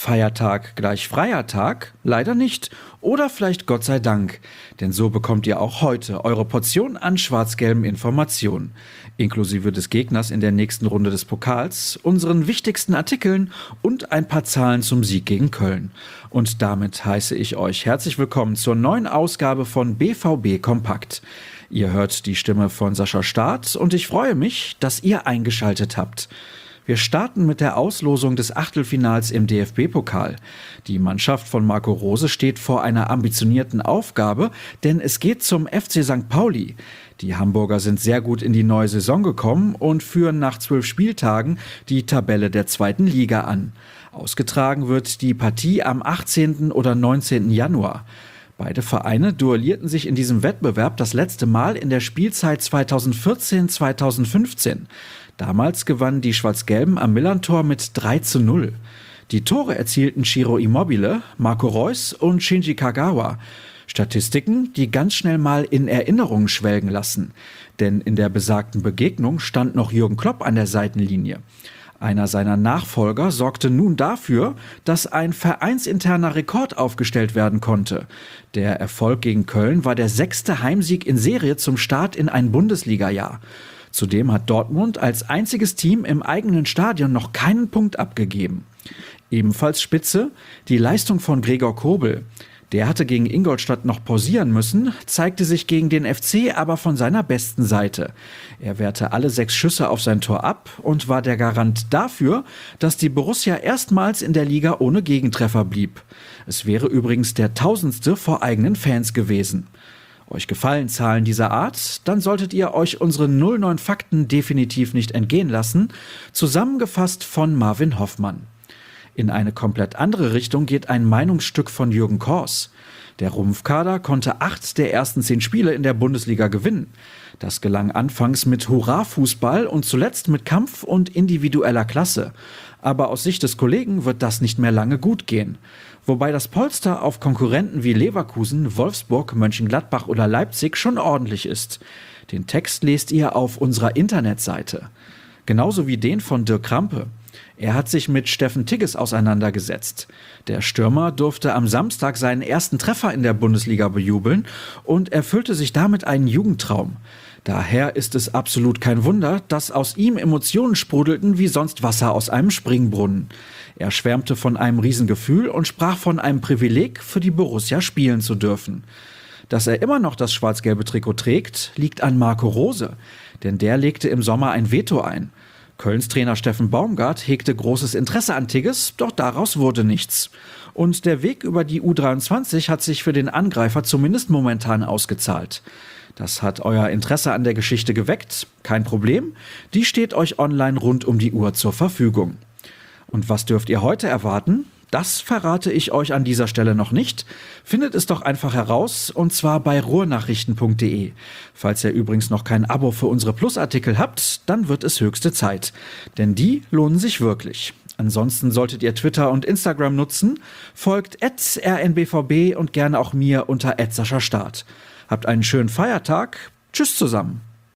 Feiertag gleich freier Tag? Leider nicht. Oder vielleicht Gott sei Dank. Denn so bekommt ihr auch heute eure Portion an schwarz-gelben Informationen. Inklusive des Gegners in der nächsten Runde des Pokals, unseren wichtigsten Artikeln und ein paar Zahlen zum Sieg gegen Köln. Und damit heiße ich euch herzlich willkommen zur neuen Ausgabe von BVB Kompakt. Ihr hört die Stimme von Sascha Staat und ich freue mich, dass ihr eingeschaltet habt. Wir starten mit der Auslosung des Achtelfinals im DFB-Pokal. Die Mannschaft von Marco Rose steht vor einer ambitionierten Aufgabe, denn es geht zum FC St. Pauli. Die Hamburger sind sehr gut in die neue Saison gekommen und führen nach 12 Spieltagen die Tabelle der 2. Liga an. Ausgetragen wird die Partie am 18. oder 19. Januar. Beide Vereine duellierten sich in diesem Wettbewerb das letzte Mal in der Spielzeit 2014-2015. Damals gewannen die Schwarz-Gelben am Millerntor mit 3:0. Die Tore erzielten Ciro Immobile, Marco Reus und Shinji Kagawa. Statistiken, die ganz schnell mal in Erinnerung schwelgen lassen. Denn in der besagten Begegnung stand noch Jürgen Klopp an der Seitenlinie. Einer seiner Nachfolger sorgte nun dafür, dass ein vereinsinterner Rekord aufgestellt werden konnte. Der Erfolg gegen Köln war der 6. Heimsieg in Serie zum Start in ein Bundesliga-Jahr. Zudem hat Dortmund als einziges Team im eigenen Stadion noch keinen Punkt abgegeben. Ebenfalls spitze die Leistung von Gregor Kobel. Der hatte gegen Ingolstadt noch pausieren müssen, zeigte sich gegen den FC aber von seiner besten Seite. Er wehrte alle 6 Schüsse auf sein Tor ab und war der Garant dafür, dass die Borussia erstmals in der Liga ohne Gegentreffer blieb. Es wäre übrigens der 1000. vor eigenen Fans gewesen. Euch gefallen Zahlen dieser Art? Dann solltet ihr euch unsere 09 Fakten definitiv nicht entgehen lassen, zusammengefasst von Marvin Hoffmann. In eine komplett andere Richtung geht ein Meinungsstück von Jürgen Kors. Der Rumpfkader konnte 8 der ersten 10 Spiele in der Bundesliga gewinnen. Das gelang anfangs mit Hurra-Fußball und zuletzt mit Kampf und individueller Klasse. Aber aus Sicht des Kollegen wird das nicht mehr lange gut gehen. Wobei das Polster auf Konkurrenten wie Leverkusen, Wolfsburg, Mönchengladbach oder Leipzig schon ordentlich ist. Den Text lest ihr auf unserer Internetseite. Genauso wie den von Dirk Krampe. Er hat sich mit Steffen Tigges auseinandergesetzt. Der Stürmer durfte am Samstag seinen ersten Treffer in der Bundesliga bejubeln und erfüllte sich damit einen Jugendtraum. Daher ist es absolut kein Wunder, dass aus ihm Emotionen sprudelten wie sonst Wasser aus einem Springbrunnen. Er schwärmte von einem Riesengefühl und sprach von einem Privileg, für die Borussia spielen zu dürfen. Dass er immer noch das schwarz-gelbe Trikot trägt, liegt an Marco Rose, denn der legte im Sommer ein Veto ein. Kölns Trainer Steffen Baumgart hegte großes Interesse an Tigges, doch daraus wurde nichts. Und der Weg über die U23 hat sich für den Angreifer zumindest momentan ausgezahlt. Das hat euer Interesse an der Geschichte geweckt? Kein Problem, die steht euch online rund um die Uhr zur Verfügung. Und was dürft ihr heute erwarten? Das verrate ich euch an dieser Stelle noch nicht. Findet es doch einfach heraus, und zwar bei ruhrnachrichten.de. Falls ihr übrigens noch kein Abo für unsere Plusartikel habt, dann wird es höchste Zeit. Denn die lohnen sich wirklich. Ansonsten solltet ihr Twitter und Instagram nutzen. Folgt @rnbvb und gerne auch mir unter @saschastaat. Habt einen schönen Feiertag. Tschüss zusammen.